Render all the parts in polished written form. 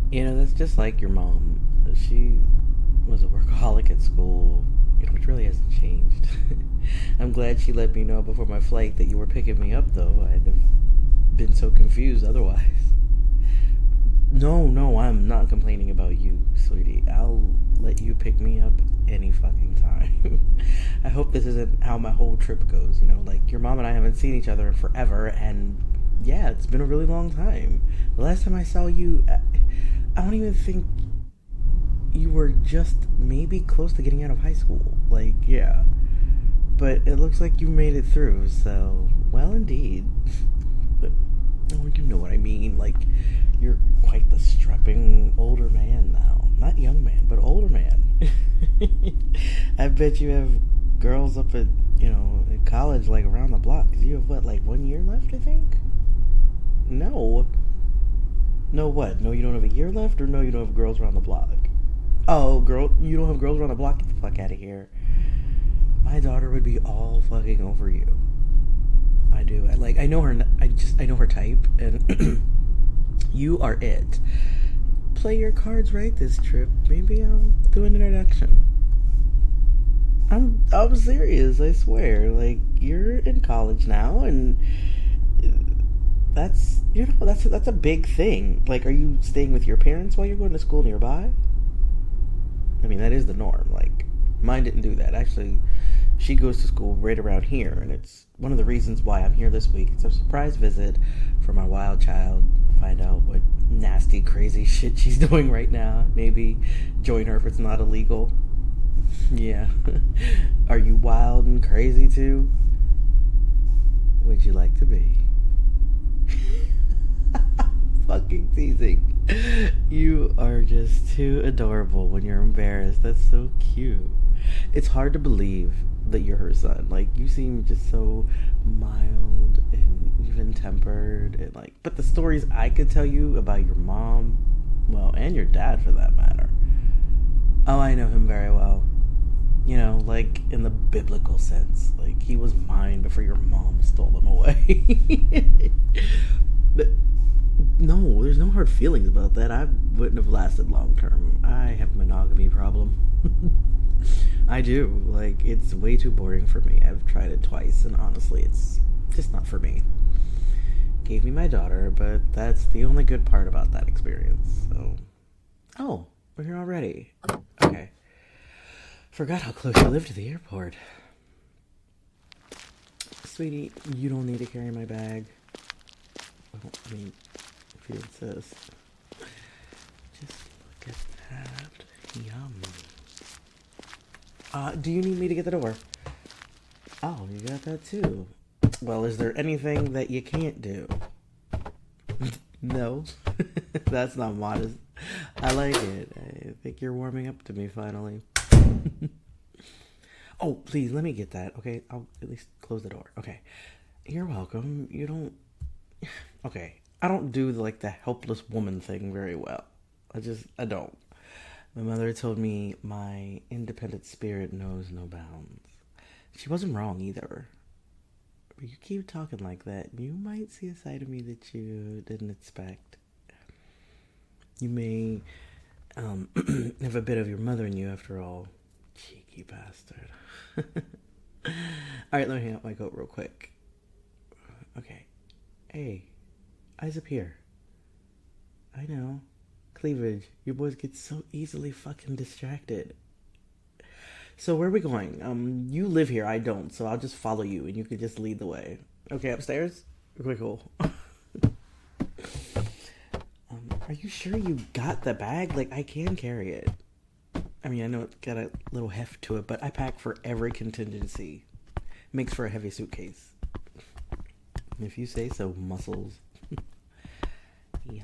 That's just like your mom. She was a workaholic at school. It really hasn't changed. I'm glad she let me know before my flight that you were picking me up, though. I'd have been so confused otherwise. No, no, I'm not complaining about you, sweetie. I'll let you pick me up any fucking time. I hope this isn't how my whole trip goes, like your mom and I haven't seen each other in forever, and yeah, it's been a really long time. The last time I saw you, I don't even think you were just maybe close to getting out of high school. Like, yeah. But it looks like you made it through, so, well, indeed. But, oh, you know what I mean. Like, you're quite the strapping older man now. Not young man, but older man. I bet you have girls up at college, like, around the block. Because you have, what, like 1 year left, I think? No. No what? No, you don't have a year left? Or no, you don't have girls around the block? Oh, girl, you don't have girls around the block? Get the fuck out of here. My daughter would be all fucking over you. I do. I know her. I know her type, and you are it. Play your cards right this trip. Maybe I'll do an introduction. I'm serious. I swear. Like, you're in college now, and that's a big thing. Like, are you staying with your parents while you're going to school nearby? I mean, that is the norm. Like, mine didn't do that. Actually, she goes to school right around here, and it's one of the reasons why I'm here this week. It's a surprise visit for my wild child. Find out what nasty, crazy shit she's doing right now. Maybe join her if it's not illegal. Yeah. Are you wild and crazy too? Would you like to be? Fucking teasing. You are just too adorable when you're embarrassed. That's so cute. It's hard to believe that you're her son. Like, you seem just so mild and even tempered, and but the stories I could tell you about your mom, well, and your dad for that matter. Oh, I know him very well. Like in the biblical sense. Like, he was mine before your mom stole him away. But no, there's no hard feelings about that. I wouldn't have lasted long term. I have a monogamy problem. I do. Like, it's way too boring for me. I've tried it twice, and honestly, it's just not for me. Gave me my daughter, but that's the only good part about that experience. So, oh, we're here already. Okay. Forgot how close you live to the airport. Sweetie, you don't need to carry my bag. Well, I mean, if you insist. Just look at that. Yum. Do you need me to get the door? Oh, you got that too. Well, is there anything that you can't do? No. That's not modest. I like it. I think you're warming up to me finally. Oh, please, let me get that, okay? I'll at least close the door. Okay. You're welcome. You don't... Okay. I don't do, the helpless woman thing very well. I don't. My mother told me my independent spirit knows no bounds. She wasn't wrong either. But you keep talking like that, you might see a side of me that you didn't expect. You may have a bit of your mother in you after all. Cheeky bastard. Alright, let me hang up my coat real quick. Okay. Hey, eyes up here. I know. Cleavage, you boys get so easily fucking distracted. So where are we going? You live here, I don't, so I'll just follow you and you could just lead the way. Okay, upstairs? Okay, cool. Are you sure you got the bag? I can carry it. I mean, I know it's got a little heft to it, but I pack for every contingency. Makes for a heavy suitcase. If you say so, muscles. Yum.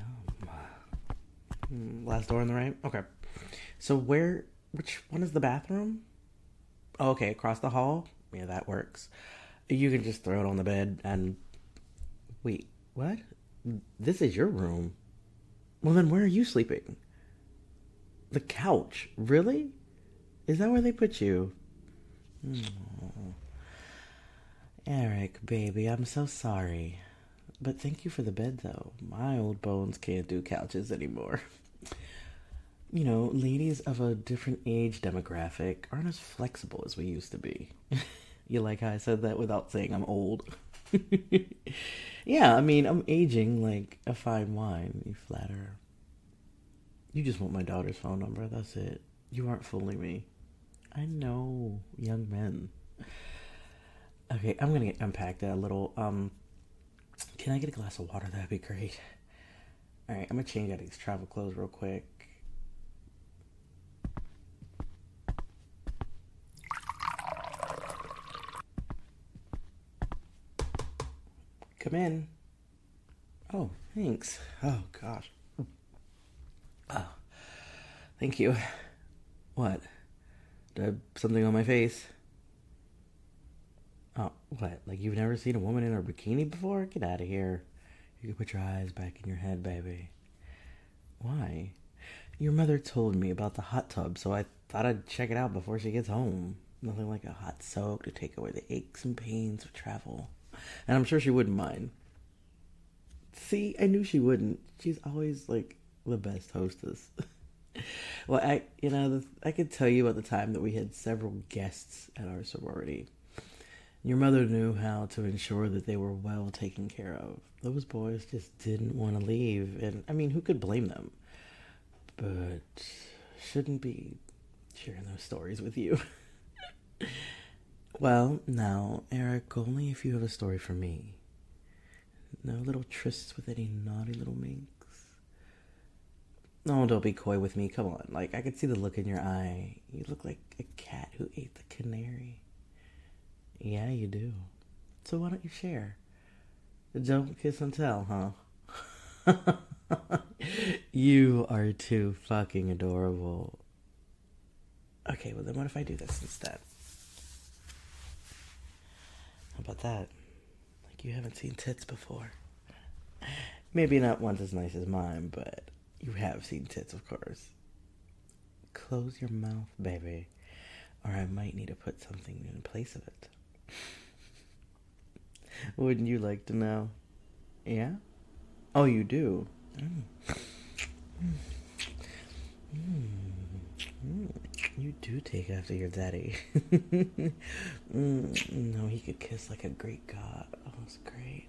Last door on the right? Okay. So which one is the bathroom? Oh, okay, across the hall? Yeah, that works. You can just throw it on the bed and... Wait, what? This is your room. Well, then where are you sleeping? The couch? Really? Is that where they put you? Oh. Eric, baby, I'm so sorry. But thank you for the bed, though. My old bones can't do couches anymore. ladies of a different age demographic aren't as flexible as we used to be. You like how I said that without saying I'm old? Yeah, I mean, I'm aging like a fine wine, you flatter. You just want my daughter's phone number, that's it. You aren't fooling me. I know, young men. Okay, I'm gonna unpack that a little. Can I get a glass of water? That'd be great. Alright, I'm gonna change out of these travel clothes real quick. Come in. Oh, thanks. Oh, gosh. Oh, thank you. What? Did I have something on my face? Oh, what? Like you've never seen a woman in a bikini before? Get out of here. You can put your eyes back in your head, baby. Why? Your mother told me about the hot tub, so I thought I'd check it out before she gets home. Nothing like a hot soak to take away the aches and pains of travel. And I'm sure she wouldn't mind. See, I knew she wouldn't. She's always like the best hostess. Well, I could tell you about the time that we had several guests at our sorority. Your mother knew how to ensure that they were well taken care of. Those boys just didn't want to leave, and I mean, who could blame them? But shouldn't be sharing those stories with you. Well, now, Eric, only if you have a story for me. No little trysts with any naughty little minx. No, don't be coy with me. Come on. Like, I could see the look in your eye. You look like a cat who ate the canary. Yeah, you do. So why don't you share? Don't kiss and tell, huh? You are too fucking adorable. Okay, well then what if I do this instead? How about that? Like you haven't seen tits before. Maybe not ones as nice as mine, but you have seen tits, of course. Close your mouth, baby, or I might need to put something in place of it. Wouldn't you like to know? Yeah? Oh, you do? Mm. Mm. Mm. You do take after your daddy. No, he could kiss like a Greek god. Oh, it's great.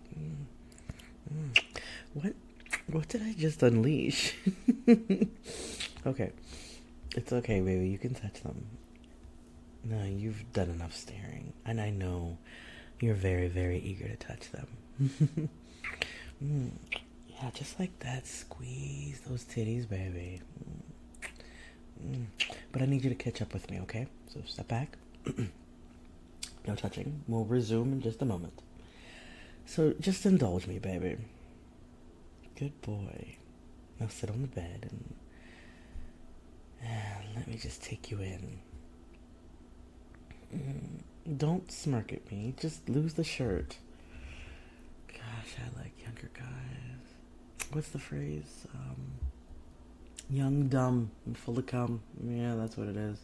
What did I just unleash? Okay. It's okay, baby. You can touch them. No, you've done enough staring. And I know you're very, very eager to touch them. Yeah, just like that. Squeeze those titties, baby. But I need you to catch up with me, okay? So step back. No touching. We'll resume in just a moment. So just indulge me, baby. Good boy. Now sit on the bed and let me just take you in. Don't smirk at me. Just lose the shirt. Gosh, I like younger guys. What's the phrase? Young, dumb, and full of cum. Yeah, that's what it is.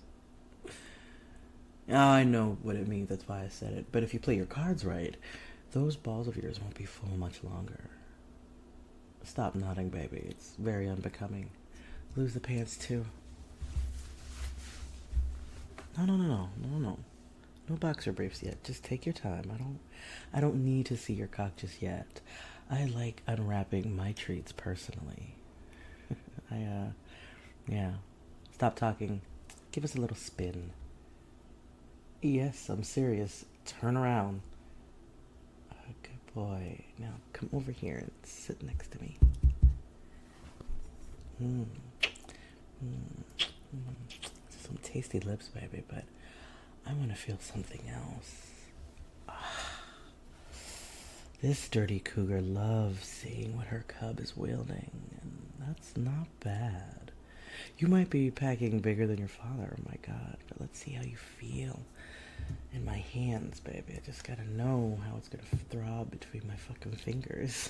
I know what it means. That's why I said it. But if you play your cards right, those balls of yours won't be full much longer. Stop nodding, baby. It's very unbecoming. Lose the pants, too. No. No boxer briefs yet. Just take your time. I don't need to see your cock just yet. I like unwrapping my treats personally. Yeah. Stop talking. Give us a little spin. Yes, I'm serious. Turn around. Good boy. Now come over here and sit next to me. Some tasty lips, baby, but I want to feel something else. This dirty cougar loves seeing what her cub is wielding, and that's not bad. You might be packing bigger than your father, oh my god, but let's see how you feel in my hands, baby. I just gotta know how it's gonna throb between my fucking fingers.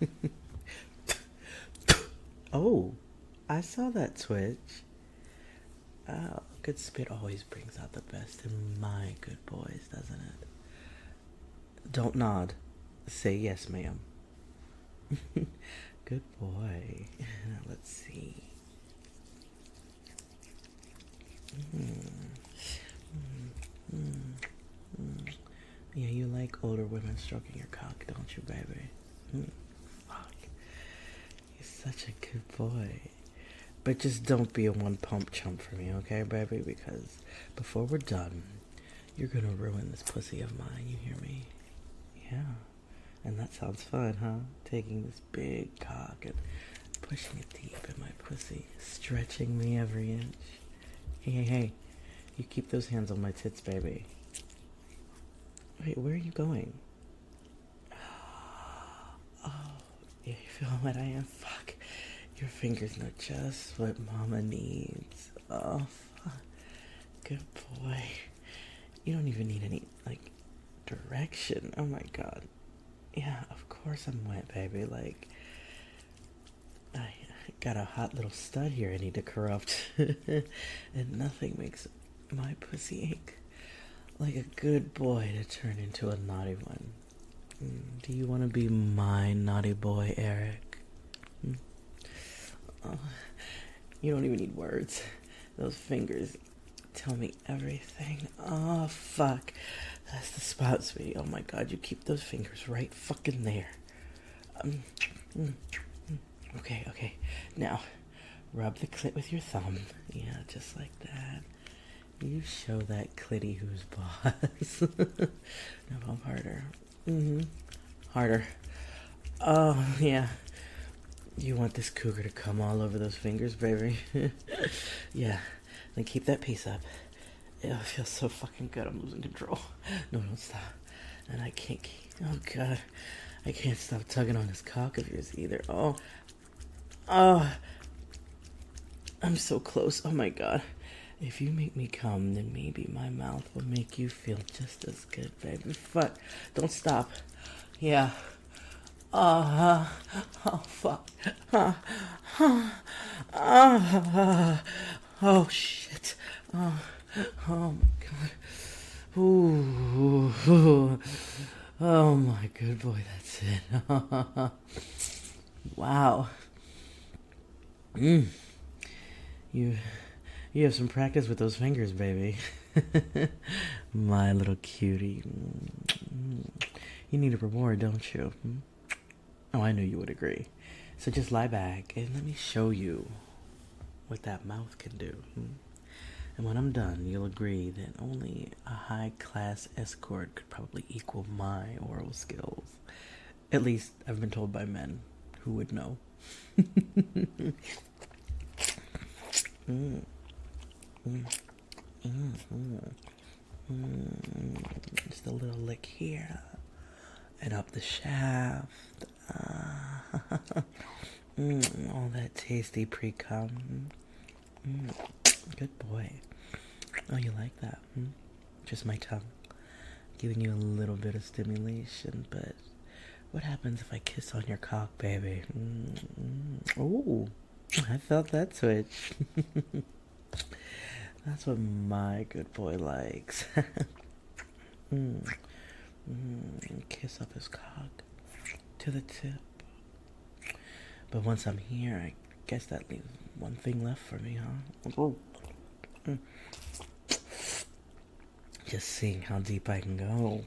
Oh, I saw that twitch. Oh, good spit always brings out the best in my good boys, doesn't it? Don't nod. Say yes, ma'am. Good boy. Now let's see. like older women stroking your cock, don't you, baby? Fuck. You're such a good boy. But just don't be a one pump chump for me, okay, baby? Because before we're done, you're gonna ruin this pussy of mine, you hear me? Yeah. And that sounds fun, huh? Taking this big cock and pushing it deep in my pussy, stretching me every inch. Hey, you keep those hands on my tits, baby. Wait, where are you going? Oh, yeah, you feel what I am? Fuck. Your fingers know just what mama needs. Oh, fuck. Good boy. You don't even need any, like, direction. Oh my god. Yeah, of course I'm wet, baby. Like, I got a hot little stud here I need to corrupt. And nothing makes my pussy ache like a good boy to turn into a naughty one. Do you want to be my naughty boy, Eric? Oh, you don't even need words. Those fingers tell me everything. Oh, fuck. That's the spot, sweetie. Oh my god, you keep those fingers right fucking there. Okay. Now, rub the clit with your thumb. Yeah, just like that. You show that clitty who's boss. Now bump harder. Harder. Oh, yeah. You want this cougar to come all over those fingers, baby? Yeah. Then keep that pace up. It feels so fucking good. I'm losing control. No, don't stop. And I can't oh god. I can't stop tugging on this cock of yours either. Oh. I'm so close. Oh my god. If you make me come, then maybe my mouth will make you feel just as good, baby. Fuck. Don't stop. Yeah. Oh, fuck. Oh, shit. Oh my god. Ooh. Oh my good boy, that's it. Wow. You have some practice with those fingers, baby. My little cutie. You need a reward, don't you? Oh, I knew you would agree. So just lie back and let me show you what that mouth can do. And when I'm done, you'll agree that only a high-class escort could probably equal my oral skills. At least I've been told by men who would know. Just a little lick here and up the shaft. All that tasty pre-cum. Good boy. Oh, you like that? Just my tongue giving you a little bit of stimulation, but what happens if I kiss on your cock, baby? Oh, I felt that switch. That's what my good boy likes. Kiss up his cock to the tip. But once I'm here, I guess that leaves one thing left for me, huh? Just seeing how deep I can go.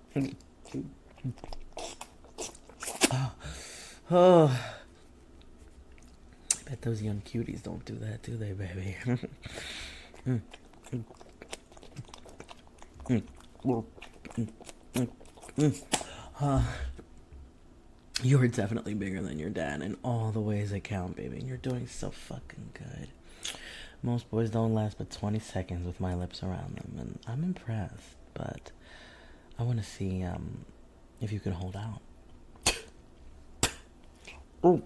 Oh. I bet those young cuties don't do that, do they, baby? You're definitely bigger than your dad in all the ways that count, baby. And you're doing so fucking good. Most boys don't last but 20 seconds with my lips around them, and I'm impressed. But I want to see if you can hold out. Oh.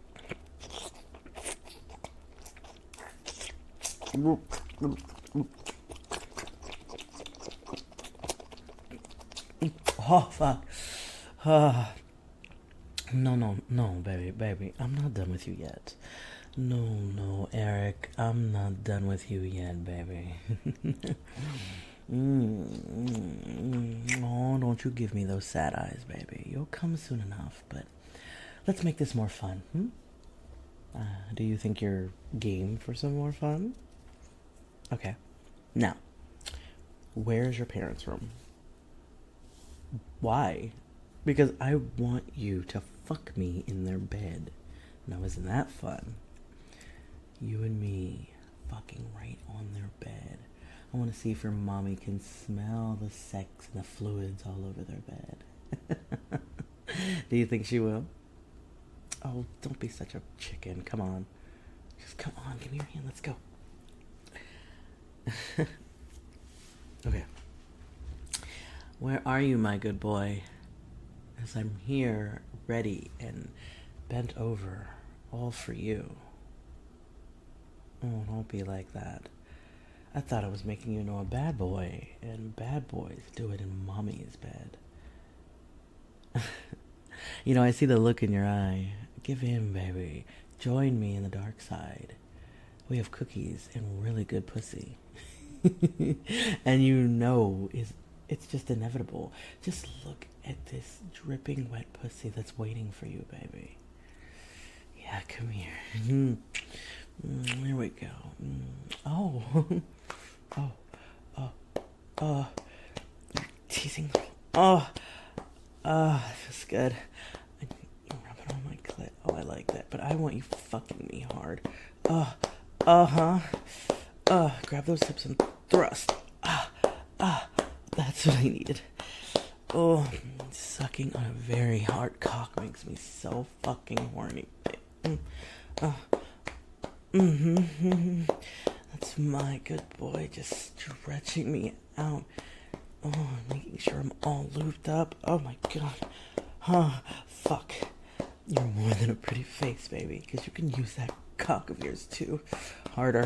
Oh, fuck. No, baby. I'm not done with you yet. No, Eric. I'm not done with you yet, baby. Oh, don't you give me those sad eyes, baby. You'll come soon enough, but let's make this more fun, do you think you're game for some more fun? Okay. Now, where's your parents' room? Why? Because I want you to fuck me in their bed. Now, isn't that fun? You and me fucking right on their bed. I want to see if your mommy can smell the sex and the fluids all over their bed. Do you think she will? Oh, don't be such a chicken. Come on. Just come on. Give me your hand. Let's go. Okay. Where are you, my good boy? As I'm here, ready and bent over, all for you. Oh, don't be like that. I thought I was making you into a bad boy, and bad boys do it in mommy's bed. You know, I see the look in your eye. Give in, baby. Join me in the dark side. We have cookies and really good pussy. And you know, it's just inevitable. Just look at this dripping wet pussy that's waiting for you, baby. Yeah, come here. There we go. Oh. You're teasing. That feels good. Rub it on my clit. Oh, I like that. But I want you fucking me hard. Grab those hips and thrust. That's what I needed. Oh, sucking on a very hard cock makes me so fucking horny. That's my good boy, just stretching me out. Oh, making sure I'm all looped up. Oh my god. Fuck. You're more than a pretty face, baby, because you can use that cock of yours too. Harder.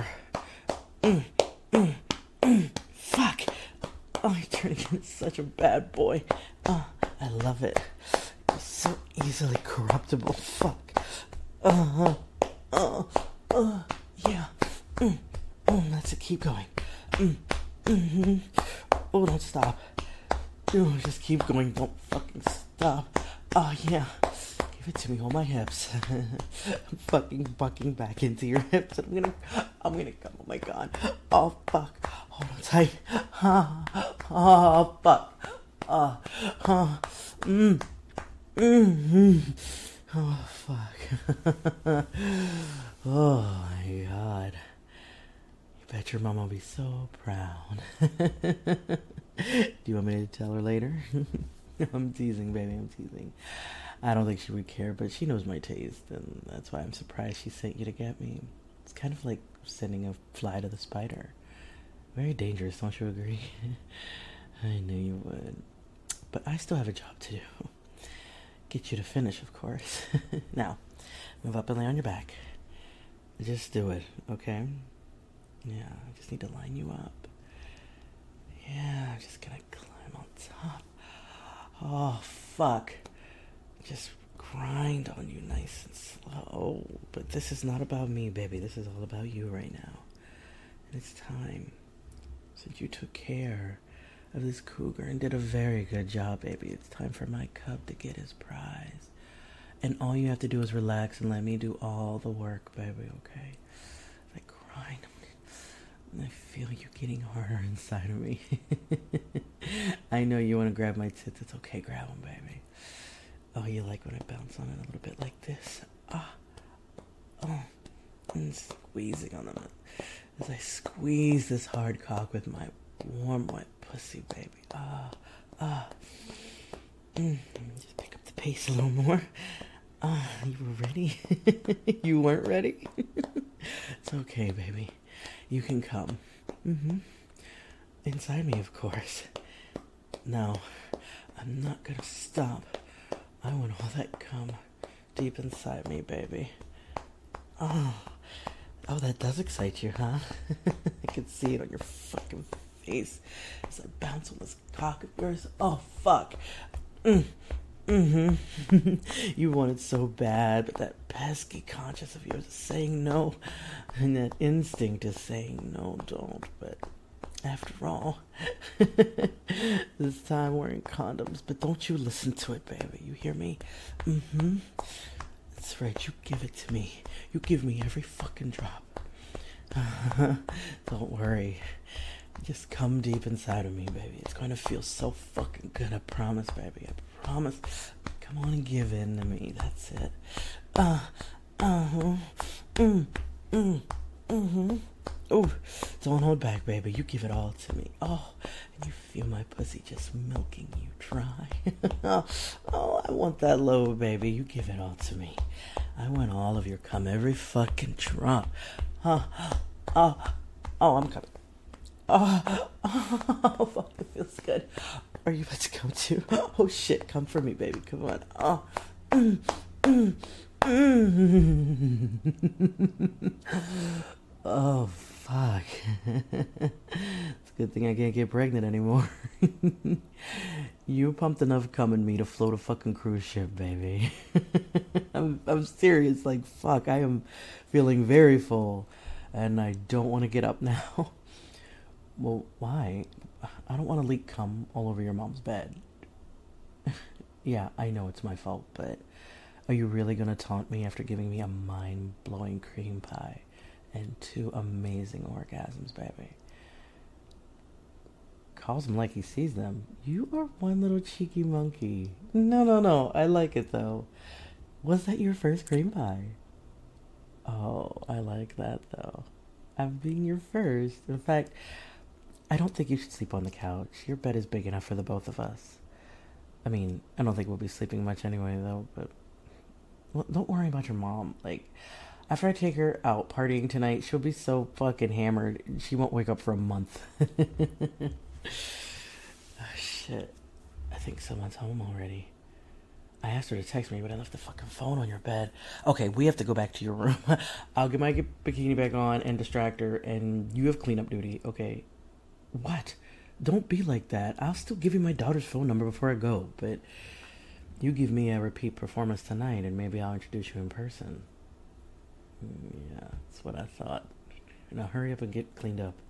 Fuck. Oh, you're turning into such a bad boy. I love it. You're so easily corruptible. Fuck. Yeah. That's it. Keep going. Oh, don't stop. Oh, just keep going. Don't fucking stop. Oh, yeah. Give it to me. Hold my hips. I'm fucking bucking back into your hips. I'm gonna come. Oh my god. Oh, fuck. Hold on tight. Oh, fuck. Oh, fuck. Oh, my God. You bet your mama will be so proud. Do you want me to tell her later? I'm teasing, baby. I'm teasing. I don't think she would care, but she knows my taste, and that's why I'm surprised she sent you to get me. It's kind of like sending a fly to the spider. Very dangerous, don't you agree? I knew you would. But I still have a job to do. Get you to finish, of course. Now, move up and lay on your back. Just do it, okay? Yeah, I just need to line you up. Yeah, I'm just gonna climb on top. Oh, fuck. Just grind on you nice and slow. But this is not about me, baby. This is all about you right now. And it's time. Since you took care of this cougar and did a very good job, baby, it's time for my cub to get his prize. And all you have to do is relax and let me do all the work, baby, okay? I grind. I feel you getting harder inside of me. I know you want to grab my tits. It's okay, grab them, baby. Oh, you like when I bounce on it a little bit like this? And squeezing on them as I squeeze this hard cock with my warm, wet pussy, baby. Just pick up the pace a little more. You were ready? You weren't ready? It's okay, baby. You can come. Inside me, of course. No, I'm not gonna stop. I want all that cum deep inside me, baby. Oh, that does excite you, huh? I can see it on your fucking face as I bounce on this cock of yours. Oh, fuck. You want it so bad, but that pesky conscience of yours is saying no, and that instinct is saying no, don't. But after all, this time wearing condoms, but don't you listen to it, baby. You hear me? That's right, you give it to me. You give me every fucking drop. Don't worry. Just come deep inside of me, baby. It's going to feel so fucking good. I promise, baby. I promise. Come on and give in to me. That's it. Mm, mm-hmm. Oh, don't hold back, baby. You give it all to me. Oh, and you feel my pussy just milking you dry. Oh, I want that load, baby. You give it all to me. I want all of your cum, every fucking drop. Oh, I'm coming. Oh, fuck, it feels good. Are you about to come too? Oh shit, come for me, baby. Come on. Oh, oh fuck. It's a good thing I can't get pregnant anymore. You pumped enough cum in me to float a fucking cruise ship, baby. I'm serious. Like, fuck, I am feeling very full, and I don't want to get up now. Well, why? I don't want to leak cum all over your mom's bed. Yeah, I know it's my fault, but are you really gonna taunt me after giving me a mind-blowing cream pie and 2 amazing orgasms, baby? Calls him like he sees them. You are one little cheeky monkey. No. I like it, though. Was that your first cream pie? Oh, I like that, though. I'm being your first. In fact, I don't think you should sleep on the couch. Your bed is big enough for the both of us. I mean, I don't think we'll be sleeping much anyway, though, but... Well, don't worry about your mom. Like, after I take her out partying tonight, she'll be so fucking hammered, she won't wake up for a month. Oh, shit. I think someone's home already. I asked her to text me, but I left the fucking phone on your bed. Okay, we have to go back to your room. I'll get my bikini back on and distract her, and you have cleanup duty, okay? What? Don't be like that. I'll still give you my daughter's phone number before I go, but you give me a repeat performance tonight, and maybe I'll introduce you in person. Yeah, that's what I thought. Now hurry up and get cleaned up.